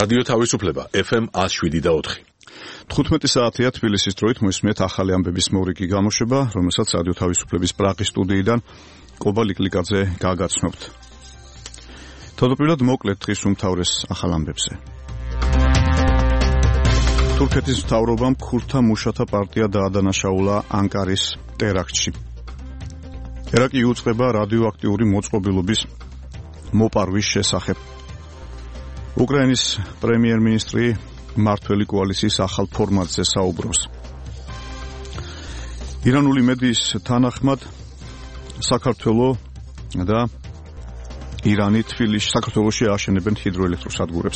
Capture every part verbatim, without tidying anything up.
რადიო თავისუფლება ეფ ემ one oh seven და four. თხუთმეტი საათია თბილისის დროით მოისმენთ ახალი ამბების მორიგი გამოშვება, რომელსაც რადიო თავისუფლების პრაღის სტუდიიდან კობა ლიკლიკაძე გაგაცნობთ. თავდაპირველად მოკლედ დღის უმთავრეს ახალ ამბებზე. თურქეთის მთავრობამ ქურთთა მუშათა პარტია დაადანაშაულა ანკარის ტერაქტში. ტერაქტი იუწყება რადიოაქტიური მოწყობილობის მოპარვის შესახებ. უკრაინის პრემიერ-მინისტრი მართველი კოალიციის ახალ ფორმატზე საუბრობს. ირანული მედიის თანახმად საქართველოს და ირანი თბილისში საქართველოში აშენებენ ჰიდროელექტროსადგურებს.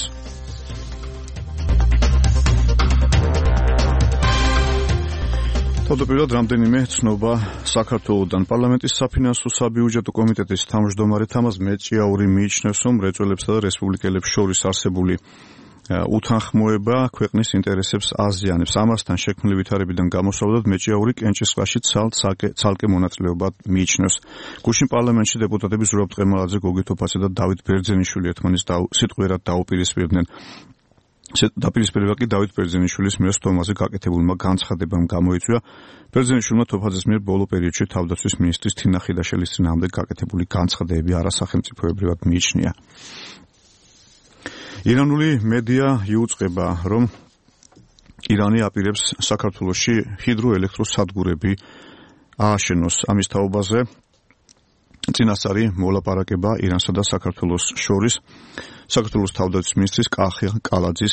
თავდაპირველად რამდენიმე ცნობა საქართველოსდან. პარლამენტის საფინანსო საბიუჯეტო კომიტეტის თავმჯდომარე თამაზ მეჭიაური მიიჩნევს, რომ მრეწველებსა და რესპუბლიკელებს შორის არსებული უთანხმოება ქვეყნის ინტერესებს აზიანებს. ამასთან შექმნილი ვითარებიდან გამოსავლად მეჭიაური კენჭისყრაში ცალკე მონაწილეობა მიიჩნევს. გუშინ პარლამენტში დეპუტატები ზურაბ ტყემალაძე, გოგი თოფასე და დავით ბერძენიშვილი ერთმანეთს სიტყვიერად დაუპირისპირდნენ. დაპირისპირება კი დავით ბერძენიშვილის მიერ სტომაზე გაკეთებულმა განცხადებამ გამოიწვია. ბერძენიშვილმა თოფაძეს მიერ ბოლო პერიოდში თავდაცვის მინისტრის თინა ხიდაშელის წინააღმდეგ გაკეთებული განცხადებები არასახელმწიფოებრივად მიიჩნია. ირანული მედია იუწყება, რომ ირანი აპირებს საქართველოში ჰიდროელექტროსადგურები ააშენოს. ამის თაობაზე წინასწარი მოლაპარაკება ირანსა და საქართველოს შორის საქართველოს თავდაცვის მინისტრის კახი კალაძის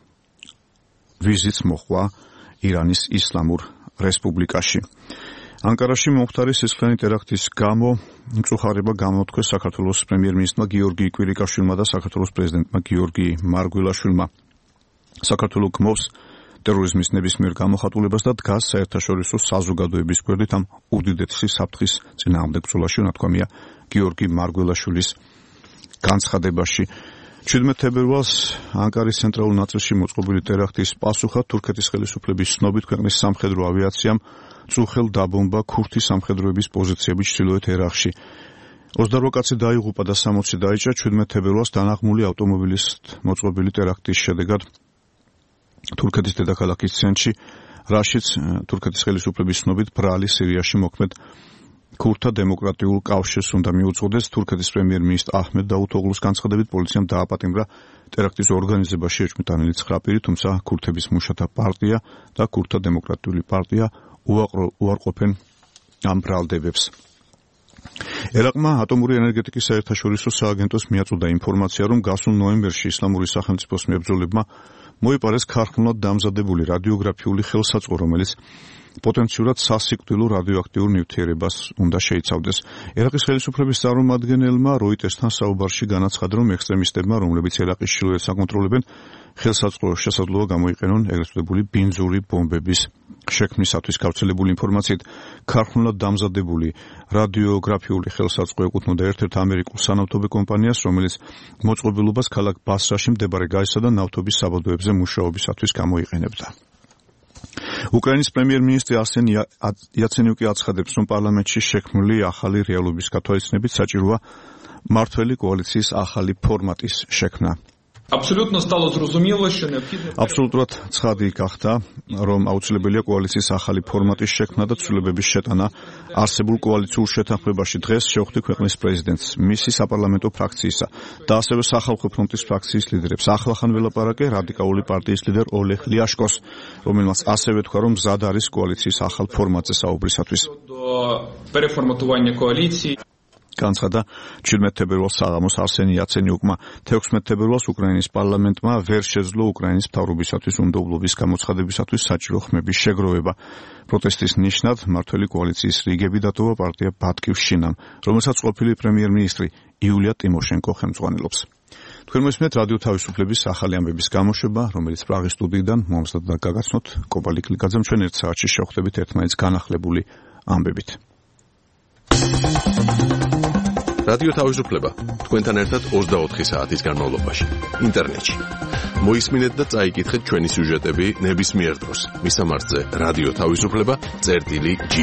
ვიზიტს მოჰყვა ირანის ისლამურ რესპუბლიკაში. ანკარაში მომხდარი სისხლიანი ტერაქტის გამო მწუხარება გამოთქვეს საქართველოს პრემიერ-მინისტრმა გიორგი კვირიკაშვილმა და საქართველოს პრეზიდენტმა გიორგი მარგველაშვილმა. საქართველო გმობს ტერორიზმის ნებისმიერ გამოხატულებას და დგას საერთაშორისო საზოგადოების გვერდით ამ უდიდესი საფრთხის წინააღმდეგ ბრძოლაში, ნათქვამია გიორგი მარგველაშვილის განცხადებაში. შვიდმეტ თებერვალს ანკარის ცენტრალურ ნაწილში მოწყობილი ტერაქტის პასუხად თურქეთის ხელისუფლების ცნობით ქვეყნის სამხედრო ავიაციამ წუხელ დაბომბა ქურთი სამხედროების პოზიციები ჩრდილოეთ ერაყში. ოცდაოთხ კაცი დაიღუპა და სამოცი დაიჭრა. შვიდმეტ თებერვალს დანაღმული ავტომობილის მოწყობილი ტერაქტის შედეგად თურქეთის დედაქალაქის ცენტრში, რაშიც თურქეთის ხელისუფლების ცნობით ბრალი სირიაში მოქმედ ქურთთა დემოკრატიულ კავშირს უნდა მიუძღოდეს. თურქეთის პრემიერ-მინისტრ აჰმედ დაუთოღლუს განცხადებით პოლიციამ დააპატიმრა ტერაქტის ორგანიზებაში ეჭვმიტანილი ცხრა პირი, თუმცა ქურთების მუშათა პარტია და ქურთთა დემოკრატიული პარტია უარყოფენ ამ ბრალდებებს. ერაყმა ატომური ენერგეტიკის საერთაშორისო სააგენტოს მიაწოდა ინფორმაცია, რომ გასულ ნოემბერში ისლამური სახელმწიფოს მებრძოლებმა მოიპარეს ქარხნულად დამზადებული რადიოგრაფიული ხელსაწყო, რომელიც პოტენციურად სასიკვდილო რადიოაქტიურ ნივთიერებას უნდა შეიცავდეს. ერაყის ხელისუფლების წარმომადგენელმა როიტერსთან საუბარში განაცხადა, რომ ექსტრემისტებმა, რომლებიც ერაყის ჩრდილოეთს აკონტროლებენ, ხელსაწყო შესაძლოა გამოიყენონ ეგრეთ წოდებული ბინძური ბომბების შექმნისათვის. გავრცელებული ინფორმაციით, ქარხნულად დამზადებული რადიოგრაფიული ხელსაწყო ეკუთვნოდა ერთ-ერთ ამერიკულ სანავთობე კომპანიას, რომელიც მოწყობილობას ქალაქ ბასრაში მდებარე გაზისა და ნავთობის საბადოებზე მუშაობისათვის გამოიყენებდა. უკრაინის პრემიერ-მინისტრი არსენ იაცენიუკი აცხადებს, რომ პარლამენტში შექმნილი ახალი რეალობის გათვალისწინებით საჭიროა მართველი კოალიციის ახალი ფორმატის შექმნა. აბსოლუტურად ცხადი გახდა, რომ აუცილებელია კოალიციის ახალი ფორმატის შექმნა და ცვლილებების შეტანა არსებულ კოალიციურ შეთანხმებაში. დღეს შევხვდი ქვეყნის პრეზიდენტს, მისი საპარლამენტო ფრაქციისა და ასევე სახალხო ფრონტის ფრაქციის ლიდერებს. ახლახან ველაპარაკე რადიკალური პარტიის ლიდერ ოლეგ ლიაშკოს, რომელმაც ასევე თქვა, რომ მზად არის კოალიციის ახალ ფორმატზე საუბრისათვის. განცხადა შვიდმეტ თებერვალს საღამოს არსენ იაცენიუკმა. თექვსმეტ თებერვალს უკრაინის პარლამენტმა ვერ შეძლო უკრაინის მთავრობისათვის უნდობლობის გამოცხადებისათვის საჭირო ხმების შეგროვება. პროტესტის ნიშნად მართველი კოალიციის რიგები დატოვა პარტია ბატკივშინამ, რომელსაც ყოფილი პრემიერ-მინისტრი იულია ტიმოშენკო ხელმძღვანელობს. თქვენ მოსმენთ რადიო თავისუფლების ახალი ამბების გამოშვება, რომელიც პრაღის სტუდიიდან მომსდად გაგაცნოთ კობა ლიკლიკაძემ. ჩვენ ერთ საათში შევხვდებით ერთმანეთს განახლებული ამბებით. რადიო თავისუფლება თქვენთან ერთად ოცდაოთხი საათის განმავლობაში ინტერნეტში. მოისმინეთ და წაიკითხეთ ჩვენი სიუჟეტები ნებისმიერ დროს. მისამართზე რადიო თავისუფლება წერტილი ჯი.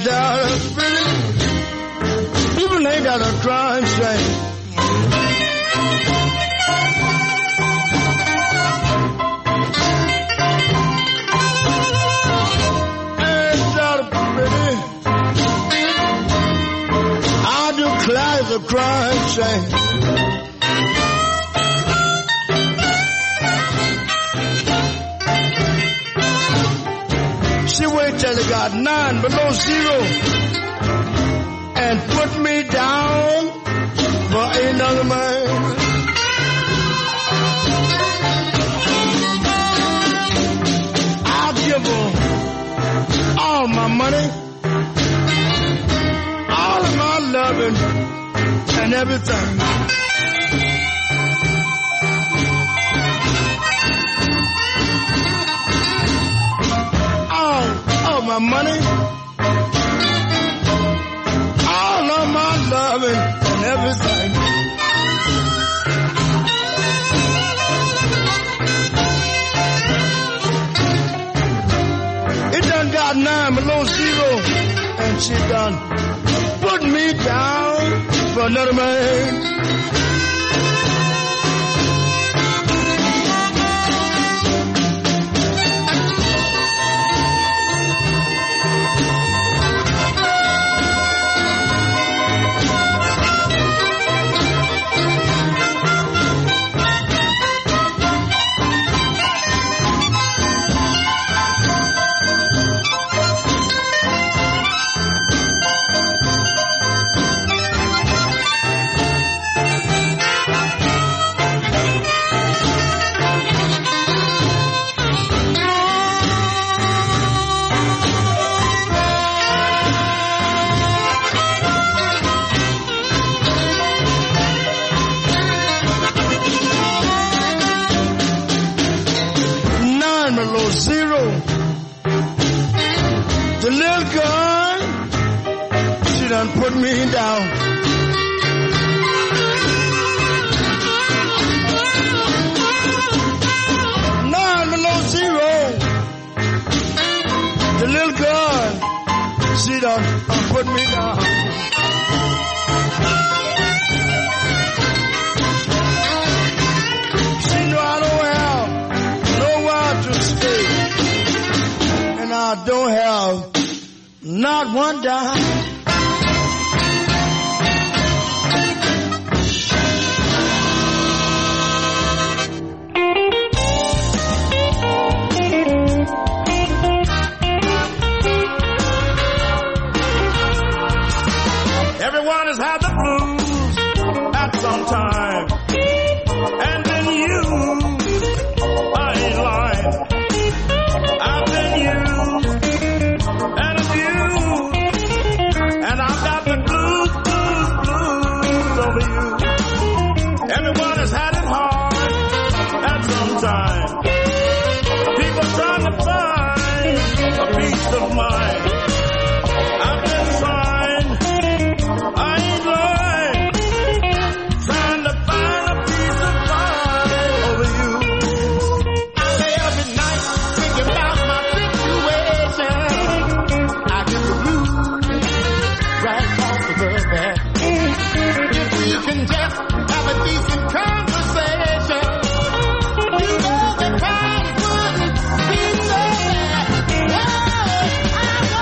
ain't that a pity? People ain't got a crying shame. Ain't that a pity? I declare the crying shame. She wait till it got nine below zero and put me down for another man. I'll give her all my money, all of my loving and everything. All my money, all of my loving and everything. It done got nine below zero, and she done put me down for another man. Zero. The little girl, she done put me down. Nine below zero. The little girl, she done put me down. She know I don't have nowhere to stay. I don't have not one dime. Everyone has had the blues at some time, and then you, I ain't lying. I've been used and abused, and I've got the blues, blues, blues over you. Everyone has had it hard at some time. People trying to find a peace of mind. I've been trying, I ain't lying, trying to find a peace of mind over you. I lay every night thinking about my situation. I get the blues right off the bed. If we can just have a decent conversation, you know the times wouldn't be so bad. Oh, I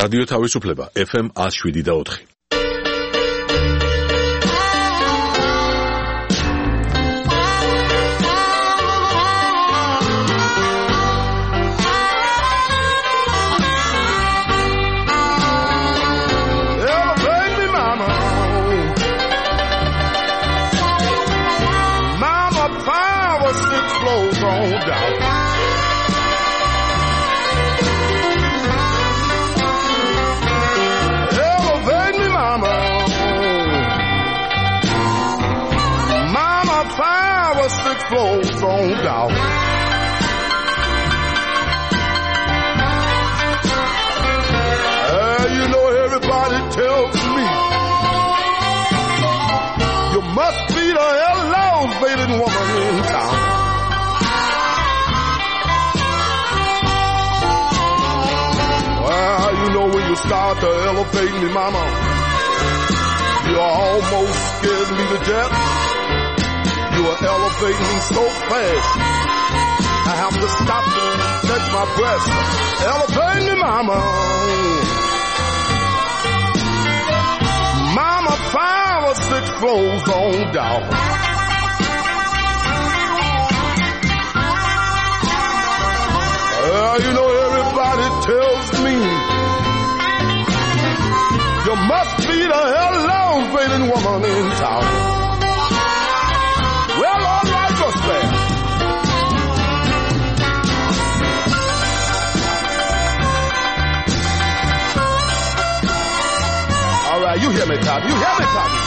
რადიო თავისუფლება ეფ ემ one oh seven და four. Flows on down. Uh, you know, everybody tells me you must be the elevated woman in town. Well, you know, when you start to elevate me, mama, you almost scared me to death. You are elevating me so fast, I have to stop and catch my breath. Elevate me, mama. Mama, five or six floors on down. Well, you know, everybody tells me you must be the elevated woman in town. Well, all right, just there. All right, you hear me, Tommy. You hear me, Tommy.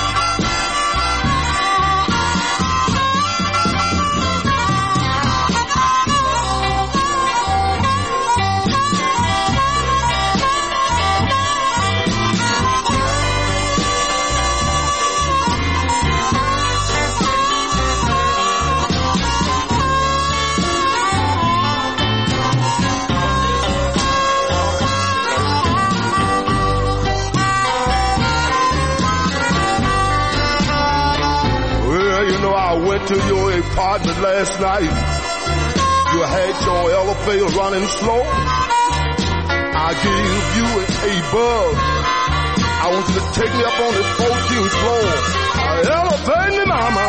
To your apartment last night, you had your elevator running slow. I gave you a bug. I want you to take me up on this fourteenth floor. Elevate me, mama.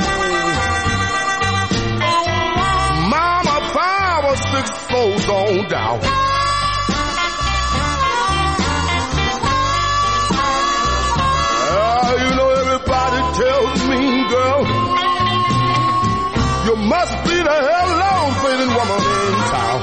Mama, five or six floors on down. Uh, you know, everybody tells me, girl, you must be the elevated woman in town.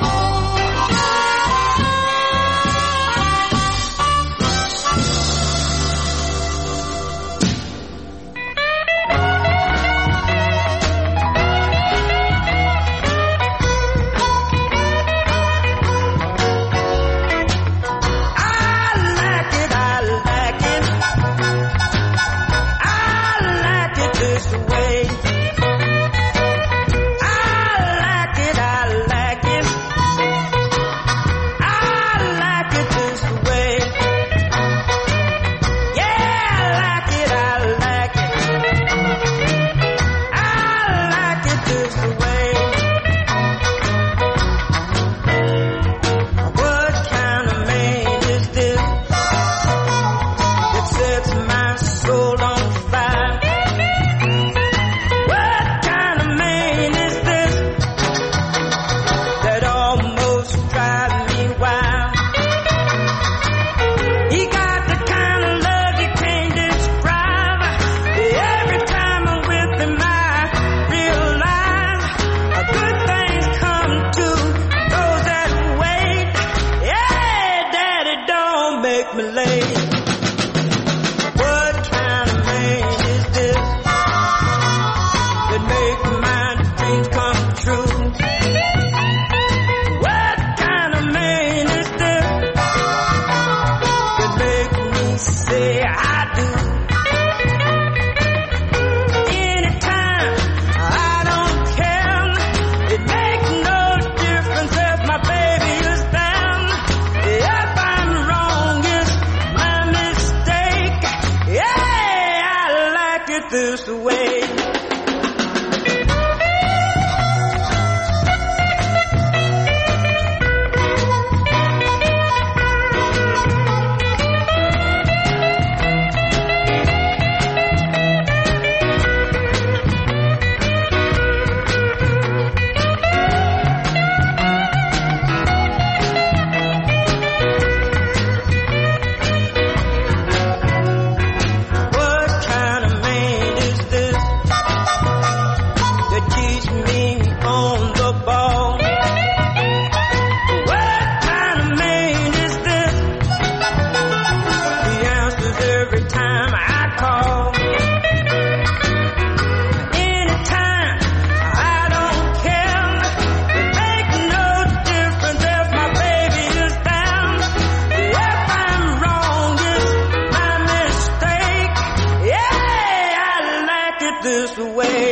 this way.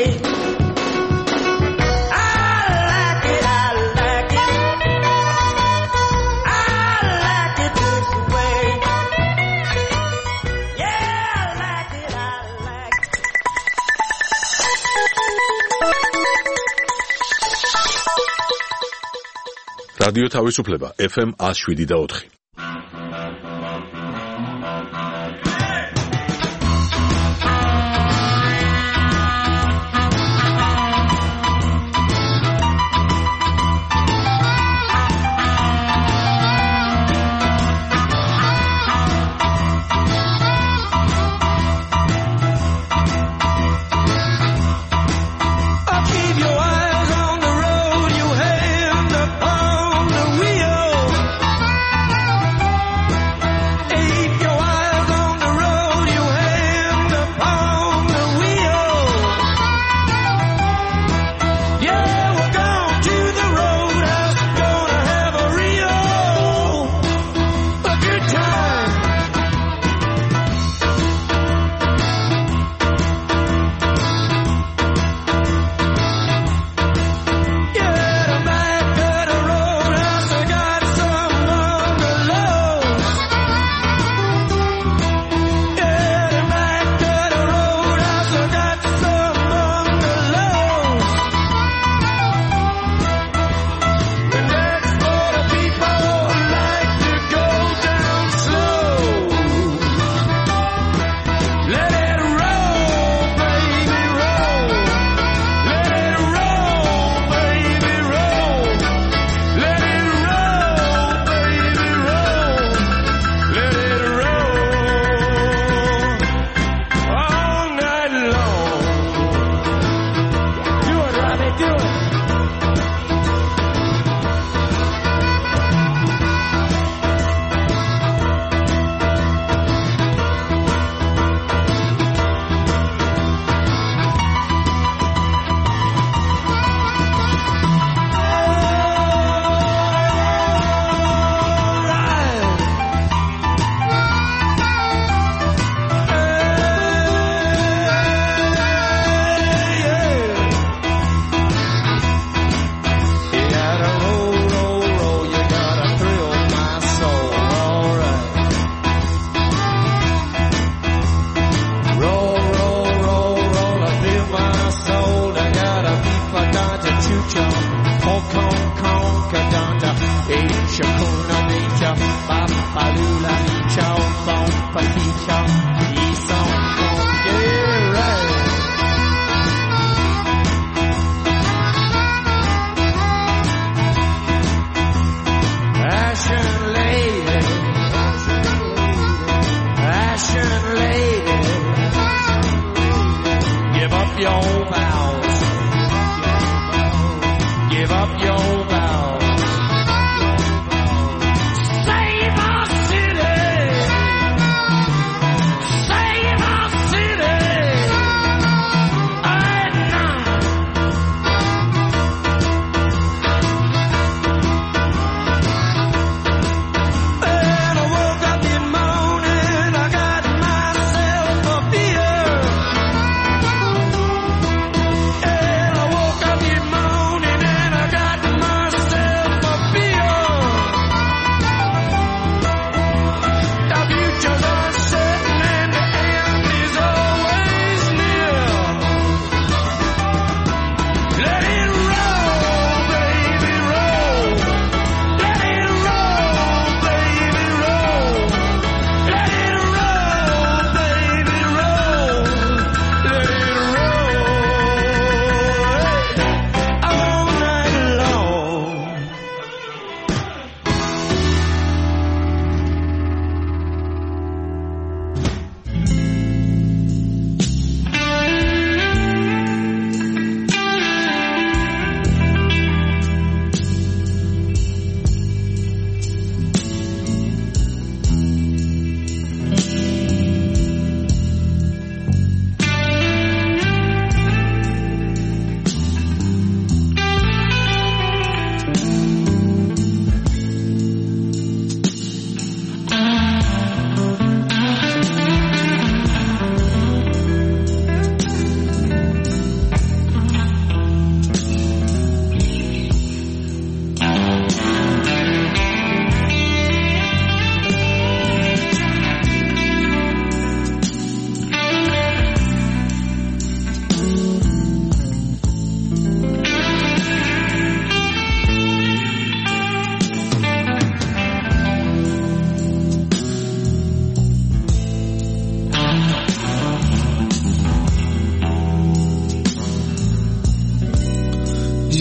რადიო თავისუფლება ეფ ემ one oh seven და four.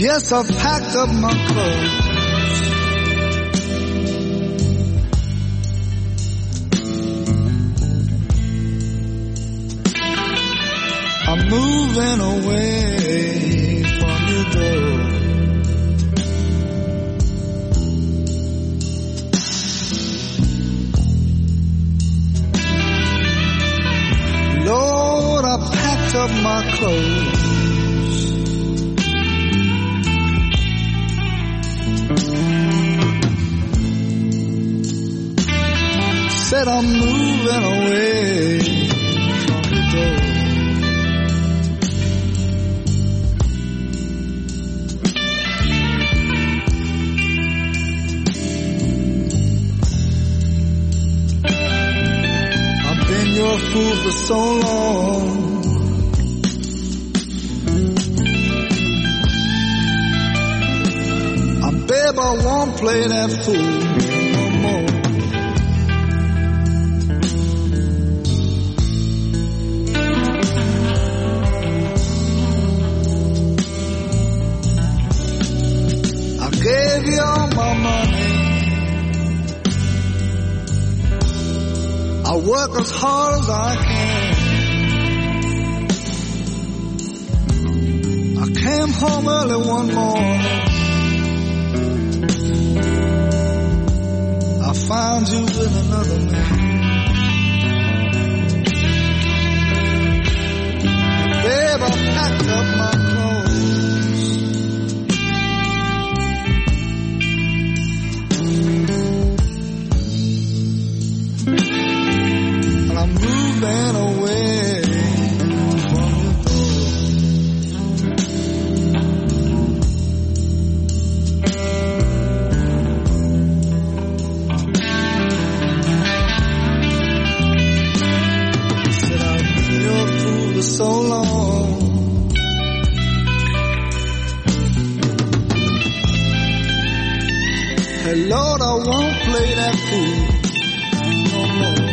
Yes, I've packed up my clothes. I'm moving away from your door. Lord, I packed up my clothes. Said I'm moving away from the door. I've been your fool for so long. I babe, I won't play that fool no more. Gave you all my money. I work as hard as I can. I came home early one morning. I found you with another man. Babe, I packed up my clothes. I'm moving away from your door. Said I've been your fool for so long. Hey Lord, I won't play that fool no more.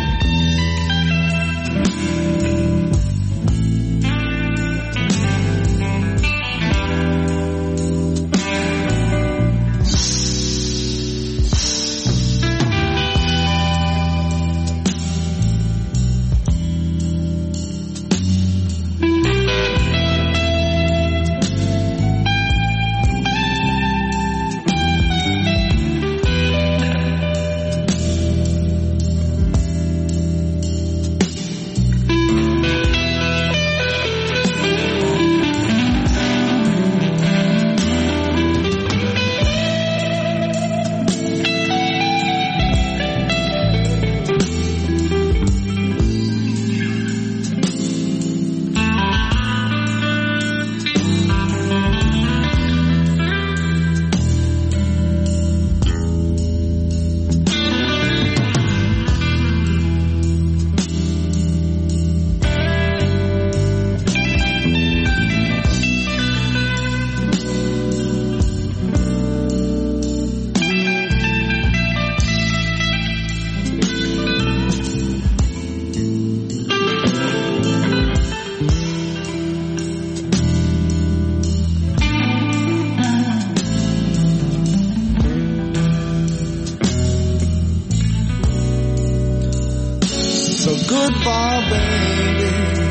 Goodbye, baby.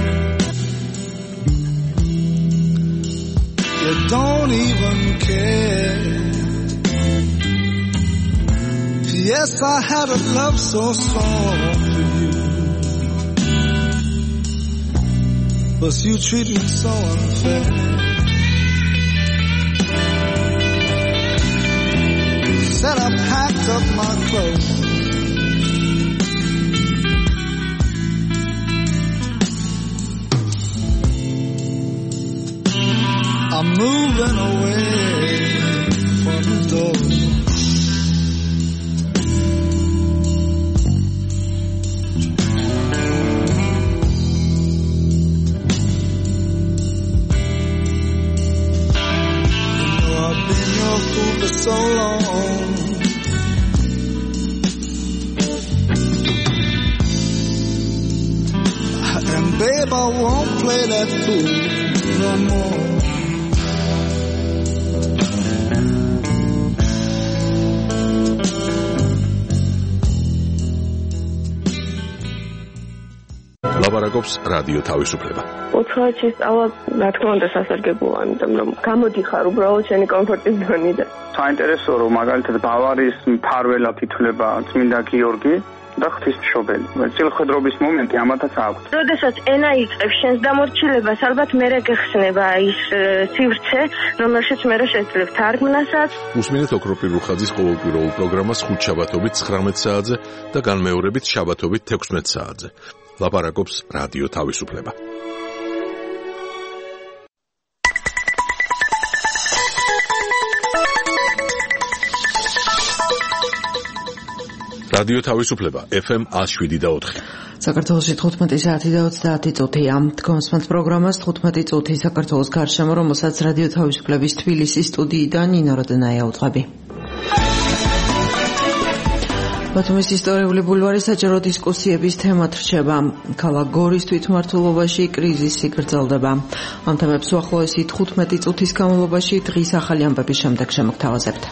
You don't even care. Yes, I had a love so strong for you, but you treat me so unfair. Said I packed up my clothes. I'm moving away from the door. You know I've been your fool for so long. And babe, I won't play that fool no more. ლაპარაკობს რადიო თავისუფლება. ოთხი წავა, რა თქმა უნდა, სასარგებლოა, იმიტომ რომ გამოდიხარ უბრალოდ შენი კომფორტის ზონიდან. საინტერესო რომ მაგალითად ბავარიის მფარველად ითვლება წმინდა გიორგი და ღვთისმშობელი. წილხვედრობის მომენტი ამათაც აქვს. როდესაც ენა იწყებს შენს დამორჩილებას, ალბათ მერე გეხსნება ის სივრცე, რომელშიც მერე შეძლებ თარგმნასაც. უსმინეთ ოქროპირ რუხაძის ყოველკვირეულ პროგრამას ხუთშაბათობით ცხრამეტ საათზე და განმეორებით შაბათობით თექვსმეტ საათზე. ლაპარაკობს რადიო თავისუფლება. რადიო თავისუფლება ეფ ემ ნული შვიდი და ოთხი. საქართველოში თხუთმეტი საათი და ოცდაათი წუთია. თქვენს პროგრამას თხუთმეტი წუთი საქართველოს გარშემო, რომელსაც რადიო თავისუფლების თბილისის სტუდიიდან ნინო როდენაია უძღვები. ბათუმის ისტორიული ბულვარი საჯარო დისკუსიების თემად რჩება. ქალაქ გორის თვითმმართველობაში კრიზისი გრძელდება. ამ თემებს უახლოესი თხუთმეტი წუთის განმავლობაში დღის ახალი ამბების შემდეგ შემოგთავაზებთ.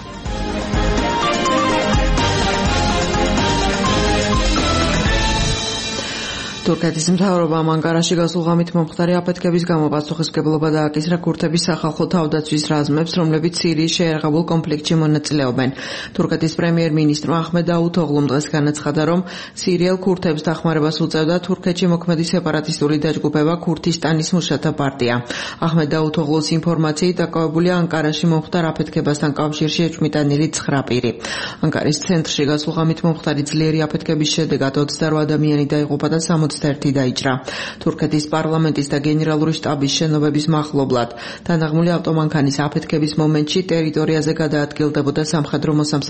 თურქეთის მთავრობამ ანკარაში გასულ ღამით მომხდარი აფეთქების გამო პასუხისმგებლობა დააკისრა ქურთების სახალხო თავდაცვის რაზმებს, რომლებიც სირიის შეერაღებულ კონფლიქტში მონაწილეობენ. თურქეთის პრემიერ-მინისტრმა აჰმედ დაუთოღლუმ დღეს განაცხადა, რომ სირიელ ქურთებს დახმარებას უწევდა თურქეთში მოქმედი სეპარატისტული დაჯგუფება ქურთისტანის მუშათა პარტია. აჰმედ დაუთოღლუს ინფორმაციით დაკავებულია ანკარაში მომხდარ აფეთქებასთან კავშირში ეჭვმიტანილი ცხრა პირი. ანკარის ცენტრში გასულ ღამით მომხდარი ძლიერი აფეთქების შედეგად ოცდაორ ადამიანი დაიღუპა და სამოცდაერთი დაიჭრა. თურქეთის პარლამენტის და გენერალური შტაბის შენობების მახლობლად დანაღმული ავტომანქანის აფეთქების მომენტში ტერიტორიაზე გადაადგილდებოდა სამხედრო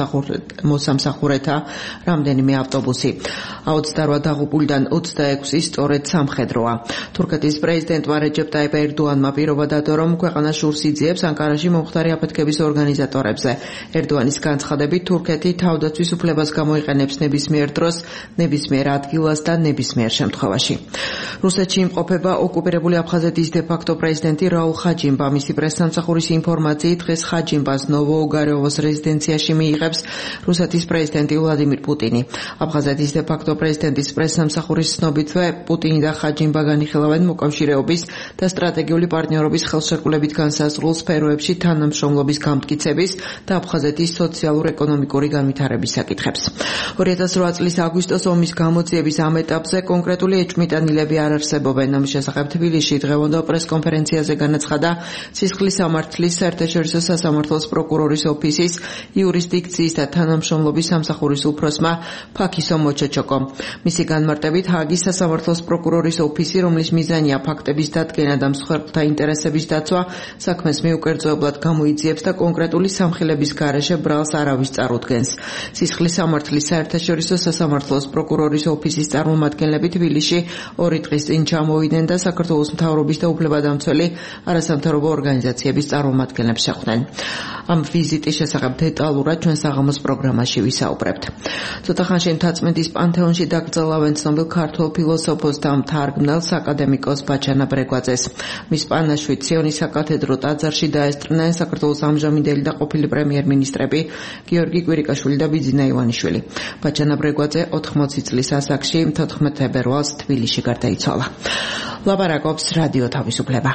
მოსამსახურეთა რამდენიმე ავტობუსი. ოცდაორ დაღუპულიდან ოცდაექვსი სწორედ სამხედროა. თურქეთის პრეზიდენტმა რეჯეპ ტაიპ ერდოანმა პირობა დადო, რომ ქვეყანა შურს იძიებს ანკარაში მომხდარი აფეთქების ორგანიზატორებზე. ერდოანის განცხადებით, თურქეთი თავდაცვის უფლებას გამოიყენებს ნებისმიერ დროს, ნებისმიერ ადგილას და ნებისმიერ შემთხვევაში. რუსეთში იმყოფება ოკუპირებული აფხაზეთის დე-ფაქტო პრეზიდენტი რაულ ხაჯიმბა. მისი პრესსამსახურის ინფორმაციით დღეს ხაჯიმბას ნოვოოგარევოს რეზიდენციაში მიიღებს რუსეთის პრეზიდენტი ვლადიმირ პუტინი. აფხაზეთის დე-ფაქტო პრეზიდენტის პრესსამსახურის ცნობითვე პუტინი და ხაჯიმბა განიხილავენ მოკავშირეობის და სტრატეგიული პარტნიორობის ხელშეკრულებით განსაზღვრულ სფეროებში თანამშრომლობის გამტკიცების და აფხაზეთის სოციალურ-ეკონომიკური განვითარების საკითხებს. ორი ათას რვა წლის აგვისტოს ომის გამოძიების ამ ეტაპზე კონკრეტული ეჭვმიტანილები არ არსებობენ. ამ შესახებ თბილისში დღევანდელ პრესკონფერენციაზე განაცხადა სისხლის სამართლის საერთაშორისო სასამართლოს პროკურორის ოფისის იურისდიქციის და თანამშრომლობის სამსახურის უფროსმა ფაქისო მოჩოჩოკო. მისი განმარტებით, ჰააგის სასამართლოს პროკურორის ოფისი, რომლის მიზანია ფაქტების დადგენა და მსხვერპლთა ინტერესების დაცვა, საქმეს მიუკერძოებლად გამოიძიებს და კონკრეტული სამხილების გარეშე ბრალს არავის წარუდგენს. სისხლის სამართლის საერთაშორისო სასამართლოს პროკურორის ოფისის წარმომადგენლები თბილისში ორი დღის წინ ჩამოვიდნენ და საქართველოს მთავრობის და უფლებადამცველი არასამთავრობო ორგანიზაციების წარმომადგენლებს შეხვდნენ. ამ ვიზიტის შესახებ დეტალურად ჩვენ საღამოს პროგრამაში ვისაუბრებთ. ცოტა ხანში მთაწმინდის პანთეონში დაკრძალავენ ცნობილ ქართველ ფილოსოფოს და მთარგმნელს აკადემიკოს ბაჩანა ბრეგვაძეს. მის პანაშვიდ სიონის საკათედრო ტაძარში დაესწრნენ საქართველოს ამჟამინდელი და ყოფილი პრემიერ-მინისტრები გიორგი კვირიკაშვილი და ბიძინა ივანიშვილი. ბაჩანა ბრეგვაძე ოთხმოცი წლის ასაკში თოთხმეტ თებერვალს თბილისში გარდაიცვალა. ლაპარაკობს რადიო თავისუფლება.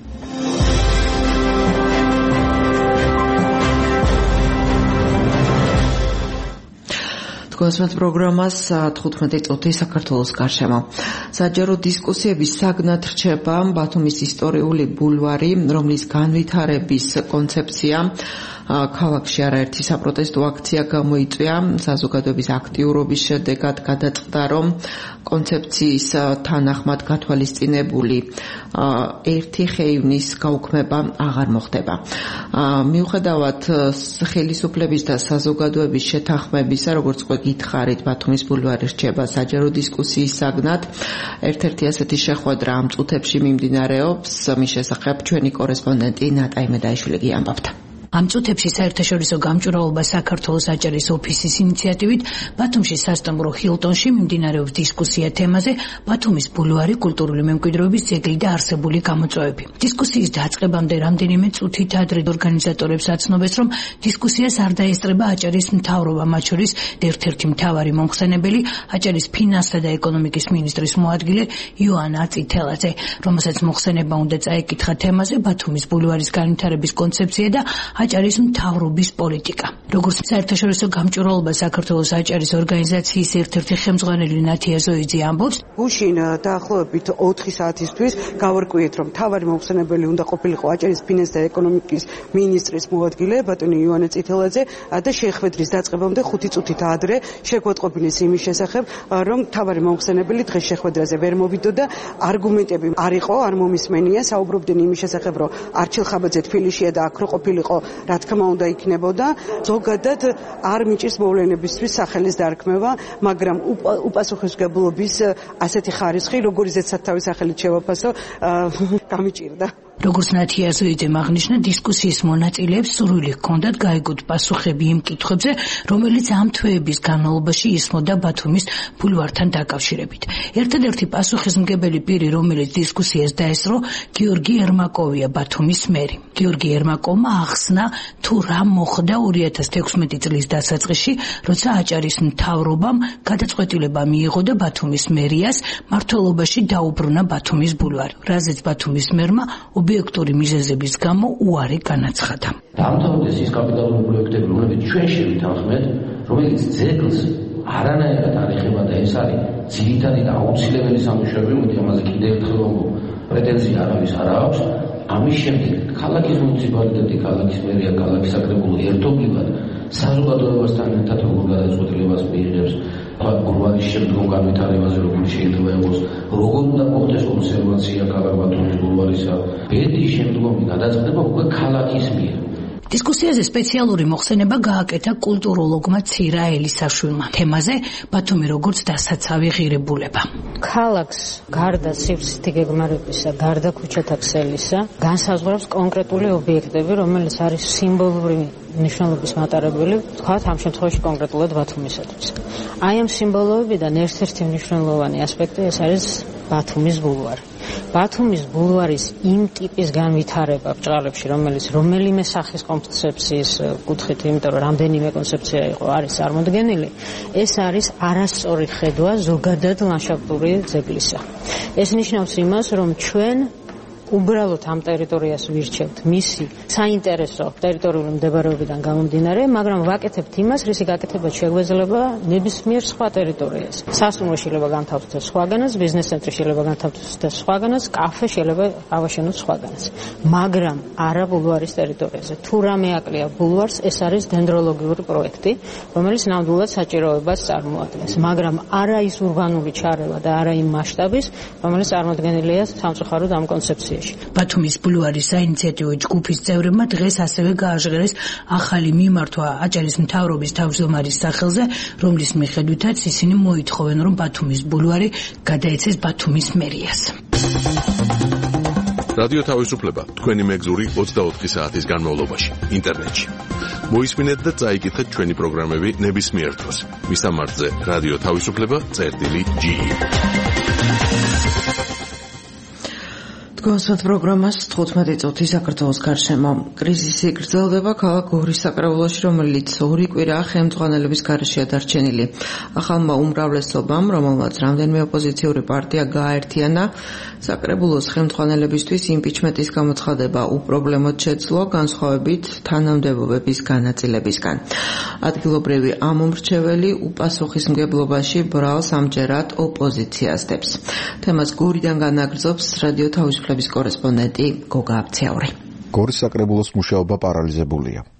გასვათ პროგრამას თხუთმეტი წუთი საქართველოს გარშემო. საჯარო დისკუსიების საგნად რჩება ბათუმის ისტორიული ბულვარი, რომლის განვითარების კონცეფცია ქალაქში არაერთი საპროტესტო აქცია გამოიწვია. საზოგადოების აქტიურობის შედეგად გადაწყდა, რომ კონცეფციის თანახმად გათვალისწინებული ერთი ხეივნის გაუქმება აღარ მოხდება. მიუხედავად ხელისუფლების და საზოგადოების შეთანხმებისა, როგორც უკვე გითხარით, ბათუმის ბულვარი რჩება საჯარო დისკუსიის საგნად. ერთ-ერთი ასეთი შეხვედრა ამ წუთებში მიმდინარეობს. მის შესახებ ჩვენი კორესპონდენტი ნატა იმედაიშვილი გიამბობთ. ამ წუთებში საერთაშორისო გამჭვირვალობა საქართველოს აჭარის ოფისის ინიციატივით ბათუმში სასტუმრო ჰილტონში მიმდინარეობს დისკუსია თემაზე ბათუმის ბულვარი კულტურული მემკვიდრეობის ძეგლი და არსებული გამოწვევები. დისკუსიის დაწყებამდე რამდენიმე წუთით ადრე ორგანიზატორებს აცნობეს, რომ დისკუსიას არ დაესწრება აჭარის მთავრობა, მათ შორის ერთ-ერთი მთავარი მომხსენებელი აჭარის ფინანსთა და ეკონომიკის მინისტრის მოადგილე იოანა წითელაძე, რომელსაც მოხსენება უნდა წაეკითხა თემაზე ბათუმის ბულვარის განვითარების კონცეფცია და აჭარის მთავრობის პოლიტიკა. როგორც საერთაშორისო გამჭვირვალობა საქართველოს აჭარის ორგანიზაციის ერთ-ერთი ხელმძღვანელი ნათია ზოიძე ამბობს, გუშინ დაახლოებით ოთხი საათისთვის გავარკვიეთ, რომ მთავარი მომხსენებელი უნდა ყოფილიყო აჭარის ფინანსთა და ეკონომიკის მინისტრის მოადგილე ბატონი იოანა წითელაძე და შეხვედრის დაწყებამდე ხუთი წუთით ადრე შეგვეთყობინეს იმის შესახებ, რომ მთავარი მომხსენებელი დღეს შეხვედრაზე ვერ მოვიდოდა, არგუმენტები არ იყო, არ მომისმენია, საუბრობდნენ იმის შესახებ, რომ არჩილ ხაბაძე თბილისშია და აქ რო ყოფილიყო, რა თქმა უნდა იქნებოდა. ზოგადად არ მიჭირს მოვლენებისთვის სახელის დარქმევა, მაგრამ უპასუხისმგებლობის ასეთი ხარისხი, როგორიც სათავის სახელით შევაფასო, გამიჭირდა. როგორც ნათია ზოიძემ აღნიშნა, დისკუსიის მონაწილეებს სურვილი ჰქონდათ გაიგოთ პასუხები იმ კითხვებზე, რომელიც ამ თვეების განმავლობაში ისმოდა ბათუმის ბულვართან დაკავშირებით. ერთადერთი პასუხისმგებელი პირი, რომელიც დისკუსიას დაესწრო, გიორგი ერმაკოვია, ბათუმის მერი. გიორგი ერმაკოვმა ახსნა, თუ რა მოხდა ორი ათას თექვსმეტი წლის დასაწყისში, როცა აჭარის მთავრობამ გადაწყვეტილება მიიღო და ბათუმის მერიას მმართველობაში დაუბრუნა ბათუმის ბულვარი, რაზეც ბათუმის მერმა ობიექტური მიზეზების გამო უარი განაცხადა. დამთავრდეს ის კაპიტალური პროექტები, რომლებიც ჩვენ შევითანხმეთ, რომელიც ძეგლს არანაირად არ ეხება და ეს არის ძირითადი და აუცილებელი სამუშაოები, მოდი ამაზე კიდევ ერთხელ ვამბობ, პრეტენზია არავის არ აქვს. ამის შემდეგ ქალაქის მუნიციპალიტეტი, ქალაქის მერია, ქალაქის საკრებულო ერთობლივად საზოგადოებასთან ერთად როგორ გადაწყვეტილებას მიიღებს ბულვარის შემდგომ განვითარებაზე, როგორ შეიძლება იყოს, როგორ უნდა მოხდეს კონსერვაცია ქალაქ ბათუმის ბულვარისა, ბედის შემდგომი გადაწყვეტილება უკვე ქალაქის მიერ. დისკუსიაზე სპეციალური მოხსენება გააკეთა კულტუროლოგმა ცირა ელისაშვილმა თემაზე ბათუმი როგორც დასაცავი ღირებულება. ქალაქს გარდა სივრცითი გეგმარებისა, გარდა ქუჩათა ქსელისა, განსაზღვრავს კონკრეტული ობიექტები, რომელიც არის სიმბოლური ნიშნულობის მატარებელი, ვთქვათ, ამ შემთხვევაში კონკრეტულად ბათუმისათვის. აი ამ სიმბოლოებიდან ერთ-ერთი მნიშვნელოვანი ასპექტი ეს არის ბათუმის ბულვარი. ბათუმის ბულვარის იმ ტიპის განვითარება ბჭყალებში, რომელიც რომელიმე სახის კონცეფციის კუთხით, იმიტომ რომ რამდენიმე კონცეფცია იყო არის წარმოდგენილი, ეს არის არასწორი ხედვა ზოგადად ლანდშაფტური ძეგლისა. ეს ნიშნავს იმას, რომ ჩვენ უბრალოდ ამ ტერიტორიას ვირჩევთ მისი საინტერესო ტერიტორიული მდებარეობიდან გამომდინარე, მაგრამ ვაკეთებთ იმას, რისი გაკეთება შეგვეძლება ნებისმიერ სხვა ტერიტორიას. სასტუმრო შეიძლება განთავსდეს სხვაგანაც, ბიზნეს ცენტრი შეიძლება განთავსდეს სხვაგანაც, კაფე შეიძლება ავაშენოთ სხვაგანაც. მაგრამ არა ბულვარის ტერიტორიაზე. თუ რამე აკლია ბულვარს, ეს არის დენდროლოგიური პროექტი, რომელიც ნამდვილად საჭიროებას წარმოადგენს, მაგრამ არა ის ურბანული ჩარევა და არა იმ მასშტაბის, რომელიც წარმოდგენილია სამწუხაროდ ამ კონცეფციაში. ბათუმის ბულვარის საინიციატივო ჯგუფის წევრებმა დღეს ასევე გააჟღერეს ახალი მიმართვა აჭარის მთავრობის თავმჯდომარის სახელზე, რომლის მიხედვითაც ისინი მოითხოვენ, რომ ბათუმის ბულვარი გადაეცეს ბათუმის მერიას. რადიო თავისუფლება თქვენი მეგზური ოცდაოთხი საათის განმავლობაში ინტერნეტში. მოისმინეთ და წაიკითხეთ ჩვენი პროგრამები ნებისმიერ დროს. მისამართზე რადიო თავისუფლება წერტილი ჯი. გასვათ პროგრამას თხუთმეტი წუთი საქართველოს გარშემო. კრიზისი გრძელდება ქალაქ გორის საკრებულოში, რომელიც ორი კვირაა ხელმძღვანელობის გარეშეა დარჩენილი. ახალმა უმრავლესობამ, რომელმაც რამდენიმე ოპოზიციური პარტია გააერთიანა, საკრებულოს ხელმძღვანელებისთვის იმპიჩმენტის გამოცხადება უპრობლემოდ შეძლო, განსხვავებით თანამდებობების განაწილებისგან. ადგილობრივი ამომრჩეველი უპასუხისმგებლობაში ბრალს ამჯერად ოპოზიციას დებს. თემას გორიდან განაგრძობს რადიო თავისუფლების კორესპონდენტი გოგა აბცაური. გორის საკრებულოს მუშაობა პარალიზებულია.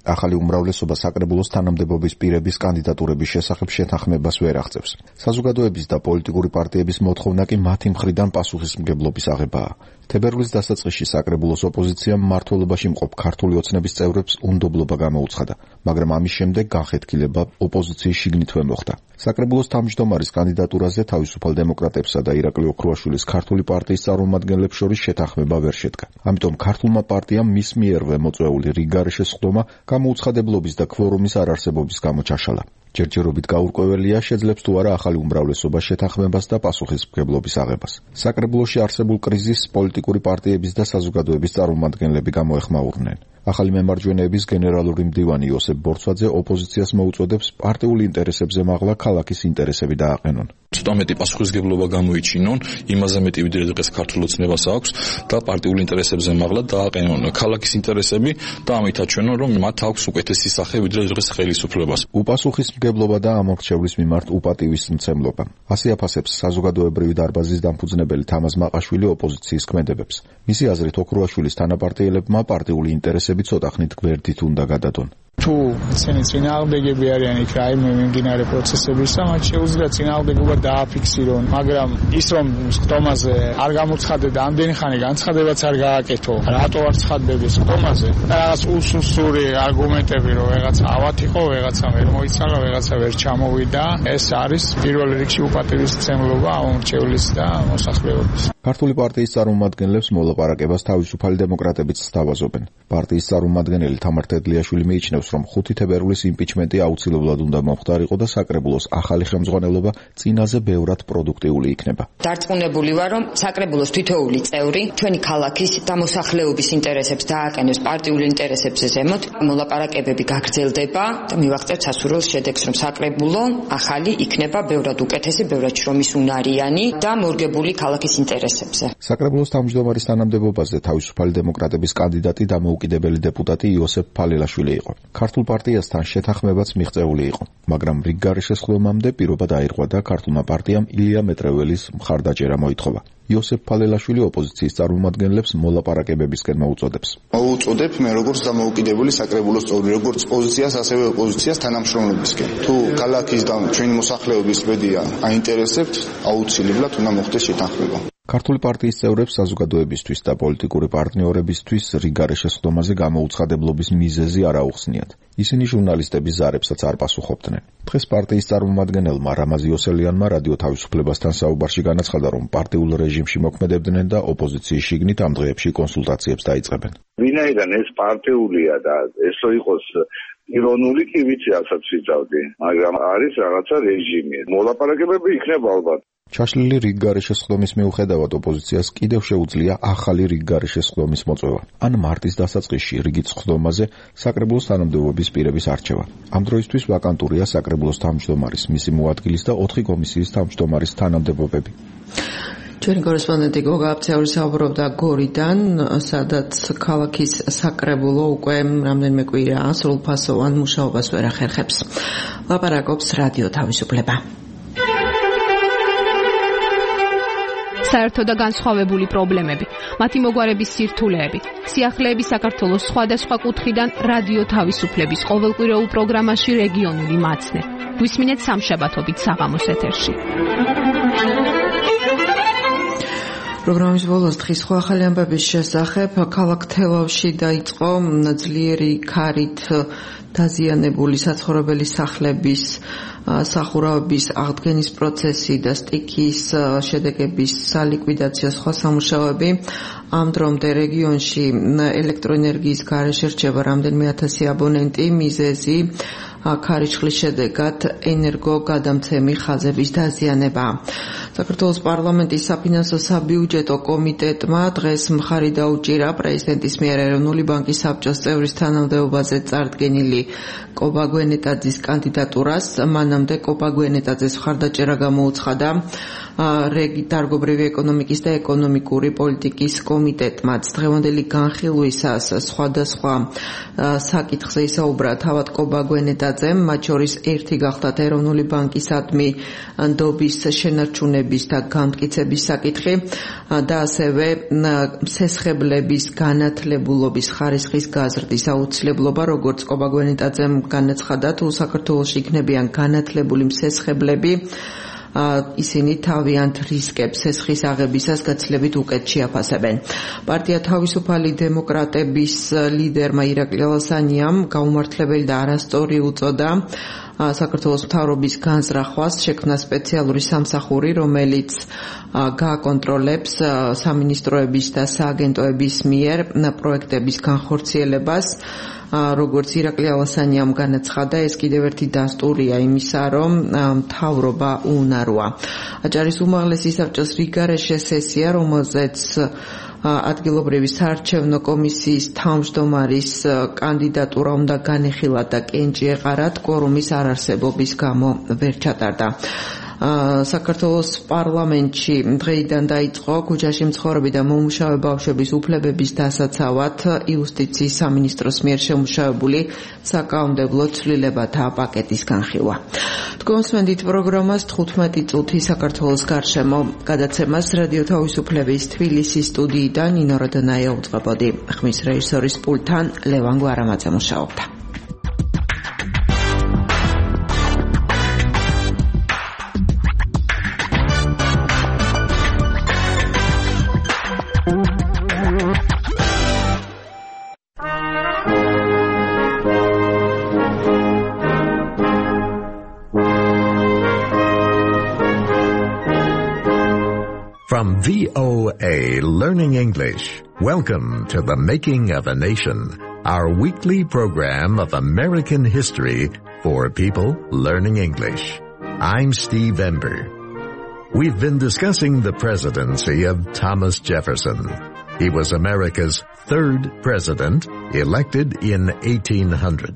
ახალი უმრავლესობა საკრებულოს თანამდებობის პირების კანდიდატურების შესახებ შეთანხმებას ვერ აღწევს. საზოგადოების და პოლიტიკური პარტიების მოთხოვნა კი მათი მხრიდან პასუხისმგებლობის აღებაა. თებერვლის დასაწყისში საკრებულოს ოპოზიციამ მმართველობაში მყოფ ქართული ოცნების წევრებს უნდობლობა გამოუცხადა, მაგრამ ამის შემდეგ განხეთქილება ოპოზიციის შიგნითვე მოხდა. საკრებულოს თავმჯდომარის კანდიდატურაზე თავისუფალ დემოკრატებსა და ირაკლი ოქრუაშვილის ქართული პარტიის წარმომადგენლებს შორის შეთანხმება ვერ შედგა. ამიტომ ქართულმა პარტიამ მის მიერვე მოწვეული რიგგარეშე სხდომა გამოუცხადებლობის და ქვორუმის არარსებობის გამო ჩაშალა. ჯერჯერობით გაურკვეველია, შეძლებს თუ არა ახალი უმრავლესობა შეთანხმებას და პასუხისმგებლობის აღებას. საკრებულოში არსებულ კრიზისს პოლიტიკური პარტიების და საზოგადოების წარმომადგენლები გამოეხმაურნენ. ახალი მემარჯვენეების გენერალური მდივანი იოსებ ბორცვაძე ოპოზიციას მოუწოდებს პარტიულ ინტერესებზე მაღლა ქალაქის ინტერესები დააყენონ. ცოტა მეტი პასუხისმგებლობა გამოიჩინონ, იმაზე მეტი ვიდრე დღეს ქართულ ოცნებას აქვს და პარტიულ ინტერესებზე მაღლა დააყენონ ქალაქის ინტერესები და ამით აჩვენონ, რომ მათ აქვს უკეთესი სახე ვიდრე დღეს ხელისუფლებას. უპასუხისმგებლობა და ამორჩევლის მიმართ უპატივის მცემლობა. ასე აფასებს საზოგადოებრივი დარბაზის დამფუძნებელი თამაზ მაყაშვილი ოპოზიციის ქმედებებს. მისი აზრით ოქრუაშვილის თანაპარტიელებმა პარტიული ინტერესები ცოტა ხნით გვერდით უნდა გადადონ. თუ ცენი წინააღმდეგები არიან იქ რაიმე მიმდინარე პროცესებისა, მათ შეუძლია წინააღმდეგობა დააფიქსირონ, მაგრამ ის რომ სხდომაზე არ გამოცხადე და ამდენი ხანი განცხადებაც არ გააკეთო, რატო არ ცხადდების სხდომაზე? რაღაც უსუსური არგუმენტები, რომ ვეღაცა ავად იყო, ვეღაცა ვერ მოიცალა, ვეღაცა ვერ ჩამოვიდა, ეს არის პირველ რიგში უპატივისმცემლობა ამორჩევლის და მოსახლეობის. ქართული პარტიის წარმომადგენლებს მოლაპარაკებას თავისუფალი დემოკრატებიც სთავაზობენ. პარტიის წარმომადგენელი თამარ თედლიაშვილი მიიჩნევს, რომ ხუთი თებერვლის იმპიჩმენტი აუცილებლად უნდა მომხდარიყო და საკრებულოს ახალი ხელმძღვანელობა წინაზე ბევრად პროდუქტიული იქნება. დარწმუნებული ვარ, რომ საკრებულოს თითოეული წევრი ჩვენი ქალაქის და მოსახლეობის ინტერესებს დააყენებს პარტიულ ინტერესებზე ზემოთ. მოლაპარაკებები გაგრძელდება და მივაღწევთ სასურველ შედეგს, რომ საკრებულო ახალი იქნება ბევრად უკეთესი, ბევრად შრომისუნარიანი და მორგებული ქალაქის ინტერესებზე. საკრებულოს თავმჯდომარის თანამდებობაზე თავისუფალი დემოკრატების კანდიდატი დამოუკიდებელი დეპუტატი იოსებ ფალელაშვილი იყო. ქართულ პარტიასთან შეთანხმებაც მიღწეული იყო, მაგრამ რიგგარეშე სხდომამდე პირობა დაირღვა და ქართულმა პარტიამ ილია მეტრეველის მხარდაჭერა მოითხოვა. იოსებ ფალელაშვილი ოპოზიციის წარმომადგენლებს მოლაპარაკებებისკენ მოუწოდებს. მოუწოდებ მე როგორც დამოუკიდებელი საკრებულოს წევრი, როგორც პოზიციას, ასევე ოპოზიციას თანამშრომლებისკენ. თუ ქალაქის და ჩვენი მოსახლეობის ბედია აინტერესებთ, აუცილებლად უნდა მოხდეს შეთანხმება. ქართული პარტიის წევრებს საზოგადოებისთვის და პოლიტიკური პარტნიორებისთვის რიგგარეშე სხდომაზე გამოუცხადებლობის მიზეზი არ აუხსნიათ. ისინი ჟურნალისტების ზარებსაც არ პასუხობდნენ. დღეს პარტიის წარმომადგენელმა რამაზ იოსელიანმა რადიო თავისუფლებასთან საუბარში განაცხადა, რომ პარტიულ რეჟიმში მოქმედებდნენ და ოპოზიციის შიგნით ამ დღეებში კონსულტაციებს დაიწყებენ. ვინაიდან ეს პარტიულია და ესო იყოს ირონული, კი ვიცი, ასაც ვიწავდი, მაგრამ არის რაღაცა რეჟიმი. მოლაპარაკებები იქნება ალბათ. ჩაშლილი რიგგარეშე სხდომის მიუხედავად ოპოზიციას კიდევ შეუძლია ახალი რიგგარეშე სხდომის მოწვევა. ან მარტის დასაწყისში რიგით სხდომაზე საკრებულოს თანამდებობის პირების არჩევა. ამ დროისთვის ვაკანტურია საკრებულოს თავმჯდომარის, მისი მოადგილის და ოთხი კომისიის თავმჯდომარის თანამდებობები. ჩვენი კორესპონდენტი გოგა აბცაური საუბრობდა გორიდან, სადაც ქალაქის საკრებულო უკვე რამდენიმე კვირაა სრულფასოვან მუშაობას ვერ ახერხებს. ლაპარაკობს რადიო თავისუფლება. საერთო და განსხვავებული პრობლემები, მათი მოგვარების სირთულეები, სიახლეების საქართველოს სხვადასხვა კუთხიდან რადიო თავისუფლების ყოველკვირეულ პროგრამაში რეგიონული მაცნე. გვისმინეთ სამშაბათობით საღამოს ეთერში. პროგრამის ბოლოს დღის სხვა ახალი ამბების შესახებ ქალაქ თელავში დაიწყო ძლიერი ქარით დაზიანებული საცხოვრებელი სახლების სახურავების აღდგენის პროცესი და სტიქიის შედეგების სალიკვიდაციო სხვა სამუშაოები. ამ დრომდე რეგიონში ელექტროენერგიის გარეშე რჩება რამდენიმე ათასი აბონენტი. მიზეზი ქარიშხლის შედეგად ენერგოგადამცემი ხაზების დაზიანება. საქართველოს პარლამენტის საფინანსო საბიუჯეტო კომიტეტმა დღეს მხარი დაუჭირა პრეზიდენტის მიერ ეროვნული ბანკის საბჭოს წევრის თანამდებობაზე წარდგენილი კობა გვენეტაძის კანდიდატურას. მანამდე კობა გვენეტაძეს მხარდაჭერა გამოუცხადა დარგობრივი ეკონომიკის და ეკონომიკური პოლიტიკის კომიტეტმაც. დღევანდელი განხილვისას სხვადასხვა საკითხზე ისაუბრა თავად კობა გვენეტაძე გოგონიტაძემ, მათ შორის ერთი გახდათ ეროვნული ბანკისადმი ნდობის შენარჩუნების და განმტკიცების საკითხი და ასევე სესხებლების განათლებულობის ხარისხის გაზრდის აუცილებლობა, როგორც კობა გოგონიტაძემ განაცხადა, თუ საქართველოში იქნებიან განათლებული მსესხებლები, ისინი თავიანთ რისკებს სესხის აღებისას გაცილებით უკეთ შეაფასებენ. პარტია თავისუფალი დემოკრატების ლიდერმა ირაკლი ალასანიამ გაუმართლებელი და არასწორი უწოდა საქართველოს მთავრობის განზრახვას, შექმნა სპეციალური სამსახური, რომელიც გააკონტროლებს სამინისტროების და სააგენტოების მიერ პროექტების განხორციელებას. როგორც ირაკლი ალასანიამ განაცხადა, ეს კიდევ ერთი დასტურია იმისა, რომ მთავრობა უუნაროა. აჭარის უმაღლესი საბჭოს რიგარეშე სესია, რომელზეც ადგილობრივი საარჩევნო კომისიის თავმჯდომარის კანდიდატურა უნდა განეხილათ და კენჭი ეყარათ, კვორუმის არარსებობის გამო ვერ ჩატარდა. საქართველოს პარლამენტში დღეიდან დაიწყო ქუჩაში მცხოვრები და მომუშავე ბავშვების უფლებების დასაცავად იუსტიციის სამინისტროს მიერ შემუშავებული საკანონმდებლო ცვლილებათა პაკეტის განხილვა. თქვენ სმენდით პროგრამას თხუთმეტი წუთი საქართველოს გარშემო გადაცემას რადიო თავისუფლების თბილისის სტუდიიდან ნინო როდონაია უძღვებოდი. ხმის რეჟისორის პულტთან ლევან გვარამაძე მუშაობდა. From V O A Learning English, welcome to The Making of a Nation, our weekly program of American history for people learning English. I'm Steve Ember. We've been discussing the presidency of Thomas Jefferson. He was America's third president, elected in eighteen hundred.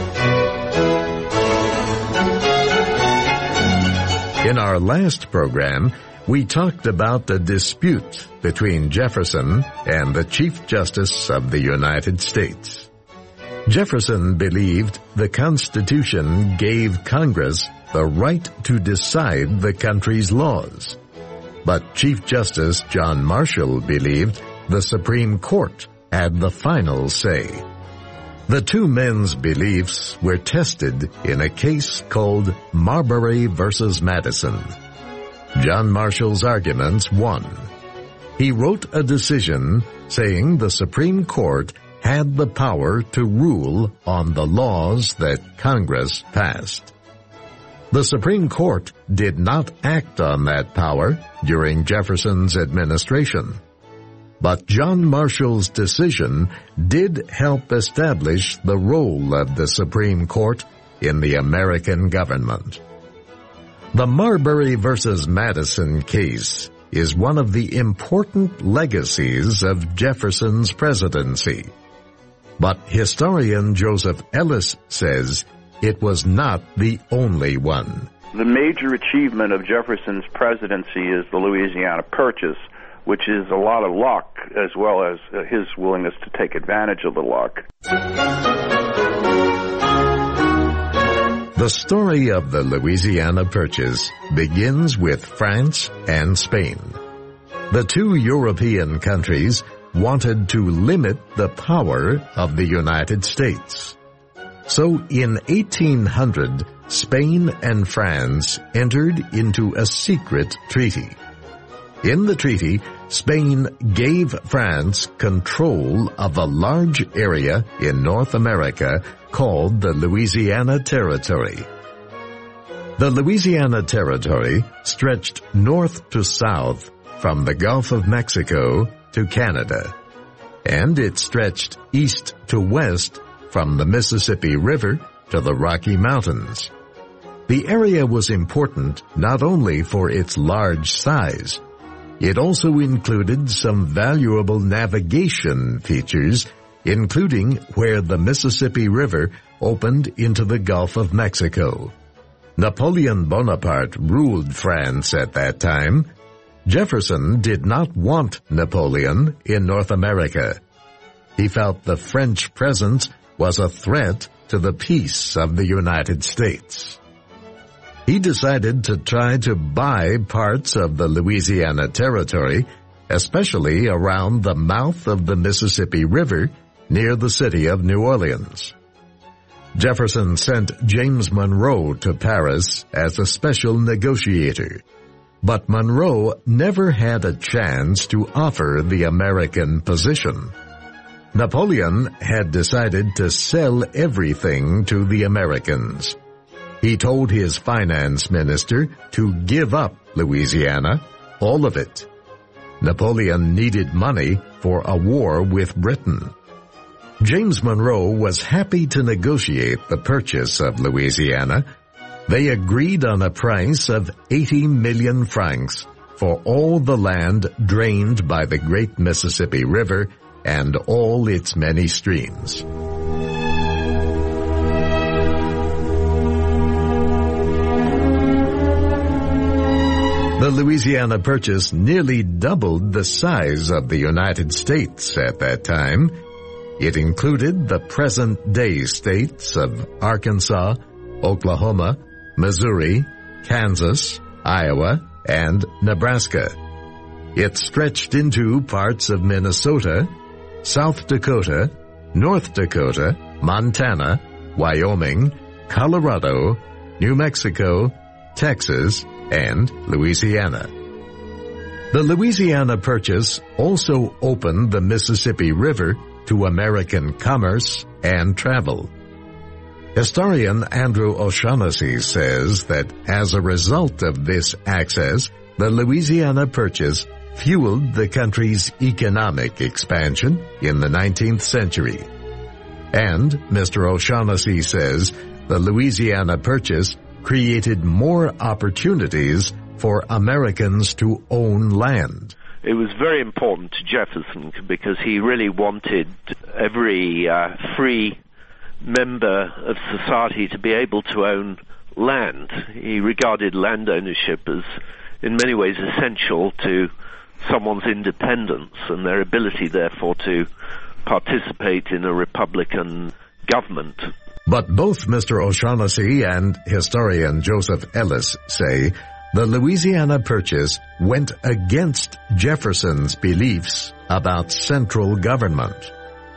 In our last program, we talked about the dispute between Jefferson and the Chief Justice of the United States. Jefferson believed the Constitution gave Congress the right to decide the country's laws. But Chief Justice John Marshall believed the Supreme Court had the final say. The two men's beliefs were tested in a case called Marbury versus Madison. John Marshall's arguments won. He wrote a decision saying the Supreme Court had the power to rule on the laws that Congress passed. The Supreme Court did not act on that power during Jefferson's administration. But John Marshall's decision did help establish the role of the Supreme Court in the American government. The Marbury versus Madison case is one of the important legacies of Jefferson's presidency. But historian Joseph Ellis says it was not the only one. The major achievement of Jefferson's presidency is the Louisiana Purchase, which is a lot of luck as well as his willingness to take advantage of the luck. The story of the Louisiana Purchase begins with France and Spain. The two European countries wanted to limit the power of the United States. So in eighteen hundred, Spain and France entered into a secret treaty. In the treaty, Spain gave France control of a large area in North America called the Louisiana Territory. The Louisiana Territory stretched north to south from the Gulf of Mexico to Canada, and it stretched east to west from the Mississippi River to the Rocky Mountains. The area was important not only for its large size, it also included some valuable navigation features, including where the Mississippi River opened into the Gulf of Mexico. Napoleon Bonaparte ruled France at that time. Jefferson did not want Napoleon in North America. He felt the French presence was a threat to the peace of the United States. He decided to try to buy parts of the Louisiana Territory, especially around the mouth of the Mississippi River near the city of New Orleans. Jefferson sent James Monroe to Paris as a special negotiator, but Monroe never had a chance to offer the American position. Napoleon had decided to sell everything to the Americans. He told his finance minister to give up Louisiana, all of it. Napoleon needed money for a war with Britain. James Monroe was happy to negotiate the purchase of Louisiana. They agreed on a price of eighty million francs for all the land drained by the great Mississippi River and all its many streams. The Louisiana Purchase nearly doubled the size of the United States at that time. It included the present-day states of Arkansas, Oklahoma, Missouri, Kansas, Iowa, and Nebraska. It stretched into parts of Minnesota, South Dakota, North Dakota, Montana, Wyoming, Colorado, New Mexico, Texas, and Louisiana. The Louisiana Purchase also opened the Mississippi River to American commerce and travel. Historian Andrew O'Shaughnessy says that as a result of this access, the Louisiana Purchase fueled the country's economic expansion in the nineteenth century. And Mister O'Shaughnessy says the Louisiana Purchase created more opportunities for Americans to own land. It was very important to Jefferson because he really wanted every uh, free member of society to be able to own land. He regarded land ownership as, in many ways, essential to someone's independence and their ability, therefore, to participate in a republican government. But both Mister O'Shaughnessy and historian Joseph Ellis say the Louisiana Purchase went against Jefferson's beliefs about central government.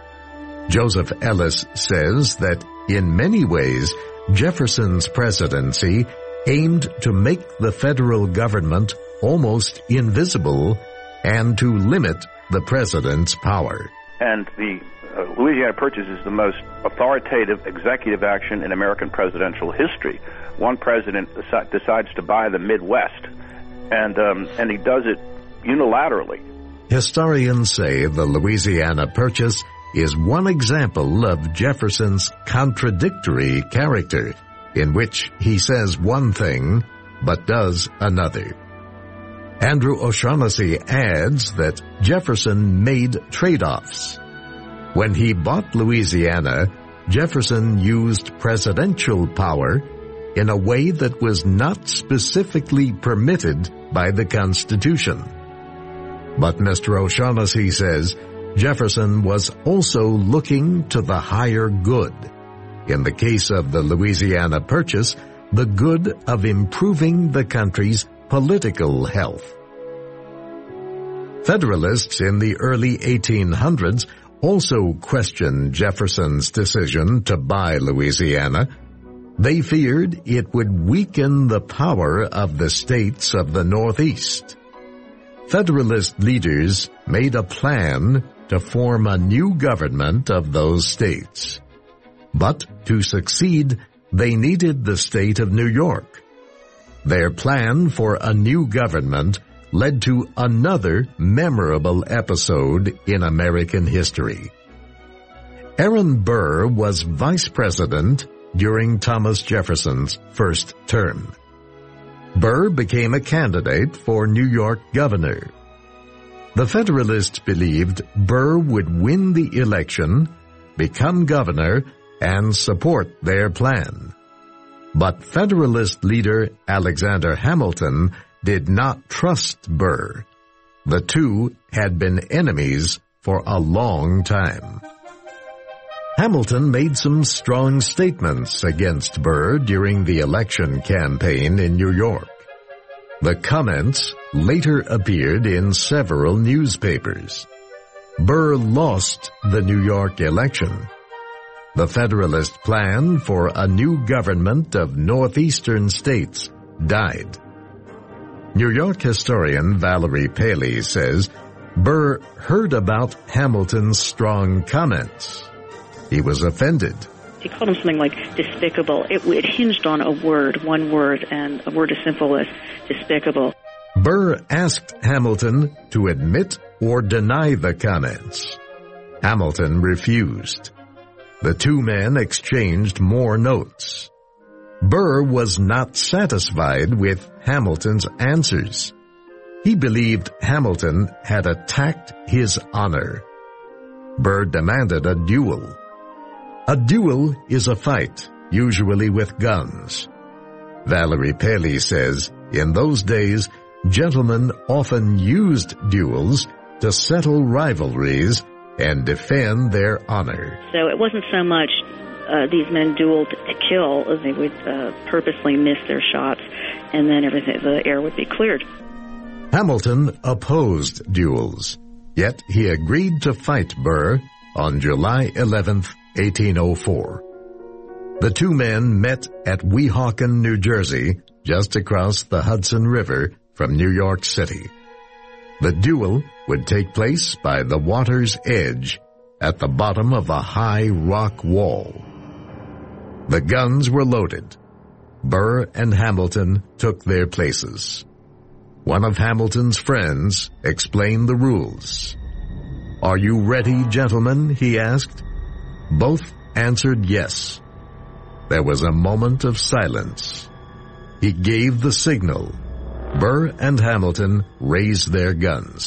Joseph Ellis says that in many ways, Jefferson's presidency aimed to make the federal government almost invisible and to limit the president's power. And the uh, Louisiana Purchase is the most authoritative executive action in American presidential history. One president deci- decides to buy the Midwest, and um, and he does it unilaterally. Historians say the Louisiana Purchase is one example of Jefferson's contradictory character, in which he says one thing but does another. Andrew O'Shaughnessy adds that Jefferson made trade-offs. When he bought Louisiana, Jefferson used presidential power in a way that was not specifically permitted by the Constitution. But Mister O'Shaughnessy says Jefferson was also looking to the higher good. In the case of the Louisiana Purchase, the good of improving the country's political health. Federalists in the early eighteen hundreds also questioned Jefferson's decision to buy Louisiana. They feared it would weaken the power of the states of the Northeast. Federalist leaders made a plan to form a new government of those states. But to succeed, they needed the state of New York. Their plan for a new government led to another memorable episode in American history. Aaron Burr was vice president during Thomas Jefferson's first term. Burr became a candidate for New York governor. The Federalists believed Burr would win the election, become governor, and support their plan. But Federalist leader Alexander Hamilton did not trust Burr. The two had been enemies for a long time. Hamilton made some strong statements against Burr during the election campaign in New York. The comments later appeared in several newspapers. Burr lost the New York election. The Federalist plan for a new government of northeastern states died. New York historian Valerie Paley says Burr heard about Hamilton's strong comments. He was offended. He called him something like despicable. It, it hinged on a word, one word, and a word as simple as despicable. Burr asked Hamilton to admit or deny the comments. Hamilton refused. The two men exchanged more notes. Burr was not satisfied with Hamilton's answers. He believed Hamilton had attacked his honor. Burr demanded a duel. A duel is a fight, usually with guns. Valerie Paley says, in those days, gentlemen often used duels to settle rivalries and defend their honor. So it wasn't so much uh, these men dueled to kill, as they would uh, purposely miss their shots, and then everything, the air would be cleared. Hamilton opposed duels, yet he agreed to fight Burr on July eleventh, eighteen oh four. The two men met at Weehawken, New Jersey, just across the Hudson River from New York City. The duel would take place by the water's edge at the bottom of a high rock wall. The guns were loaded. Burr and Hamilton took their places. One of Hamilton's friends explained the rules. "Are you ready, gentlemen?" he asked. Both answered yes. There was a moment of silence. He gave the signal. Burr and Hamilton raised their guns.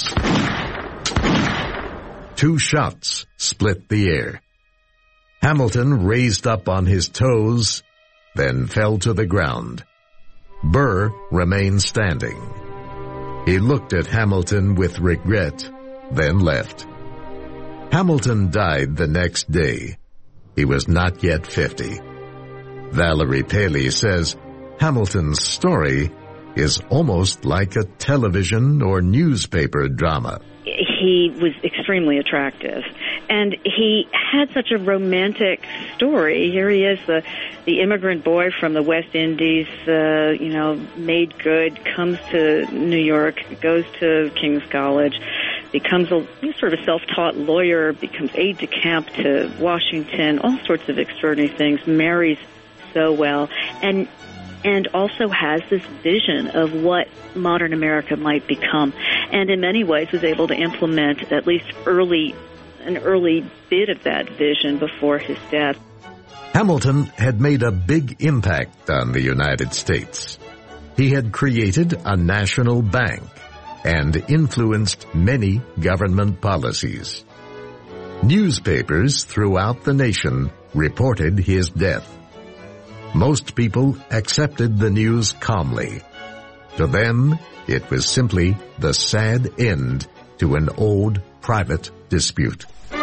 Two shots split the air. Hamilton raised up on his toes, then fell to the ground. Burr remained standing. He looked at Hamilton with regret, then left. Hamilton died the next day. He was not yet fifty. Valerie Paley says Hamilton's story is almost like a television or newspaper drama. He was extremely attractive, and he had such a romantic story. Here he is, the the immigrant boy from the West Indies, uh, you know, made good, comes to New York, goes to King's College, becomes a sort of self-taught lawyer, becomes aide-de-camp to Washington, all sorts of extraordinary things, marries so well, and and also has this vision of what modern America might become, and in many ways was able to implement at least early, an early bit of that vision before his death. Hamilton had made a big impact on the United States. He had created a national bank and influenced many government policies. Newspapers throughout the nation reported his death. Most people accepted the news calmly. To them, it was simply the sad end to an old private dispute.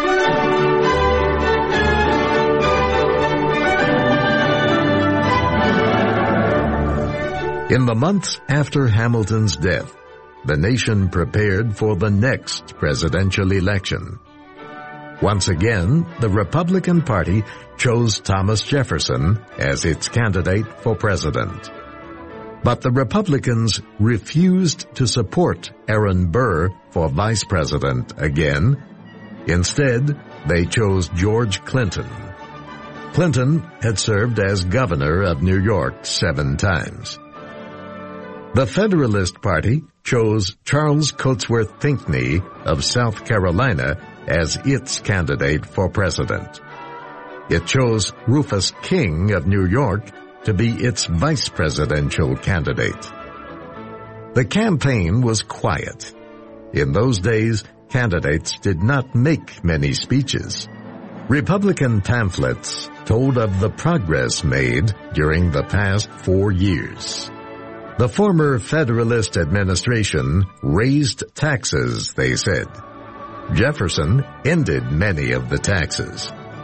In the months after Hamilton's death, the nation prepared for the next presidential election. Once again, the Republican Party chose Thomas Jefferson as its candidate for president. But the Republicans refused to support Aaron Burr for vice president again. Instead, they chose George Clinton. Clinton had served as governor of New York seven times. The Federalist Party chose Charles Cotesworth Pinckney of South Carolina as its candidate for president. It chose Rufus King of New York to be its vice presidential candidate. The campaign was quiet. In those days, candidates did not make many speeches. Republican pamphlets told of the progress made during the past four years. The former Federalist administration raised taxes, they said. Jefferson ended many of the taxes.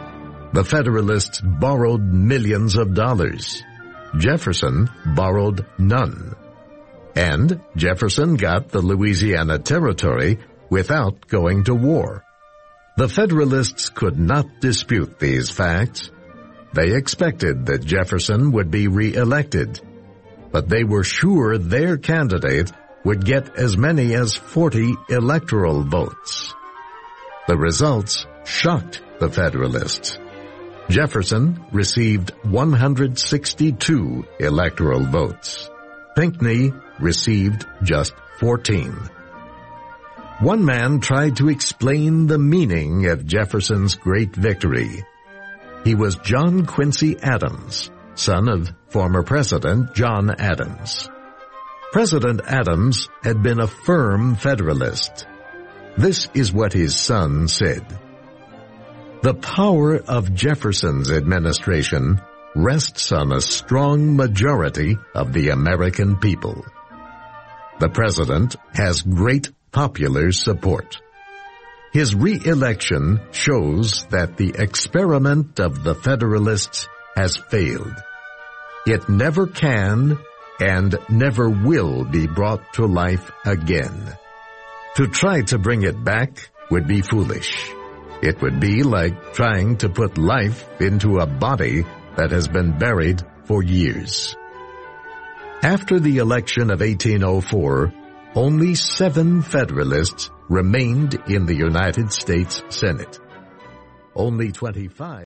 The Federalists borrowed millions of dollars. Jefferson borrowed none. And Jefferson got the Louisiana Territory without going to war. The Federalists could not dispute these facts. They expected that Jefferson would be re-elected, but they were sure their candidate would get as many as forty electoral votes. The results shocked the Federalists. Jefferson received one hundred sixty-two electoral votes. Pinckney received just fourteen. One man tried to explain the meaning of Jefferson's great victory. He was John Quincy Adams, son of former President John Adams. President Adams had been a firm Federalist. This is what his son said. The power of Jefferson's administration rests on a strong majority of the American people. The president has great popular support. His re-election shows that the experiment of the Federalists has failed. It never can and never will be brought to life again. To try to bring it back would be foolish. It would be like trying to put life into a body that has been buried for years. After the election of eighteen oh four, only seven Federalists remained in the United States Senate. Only twenty-five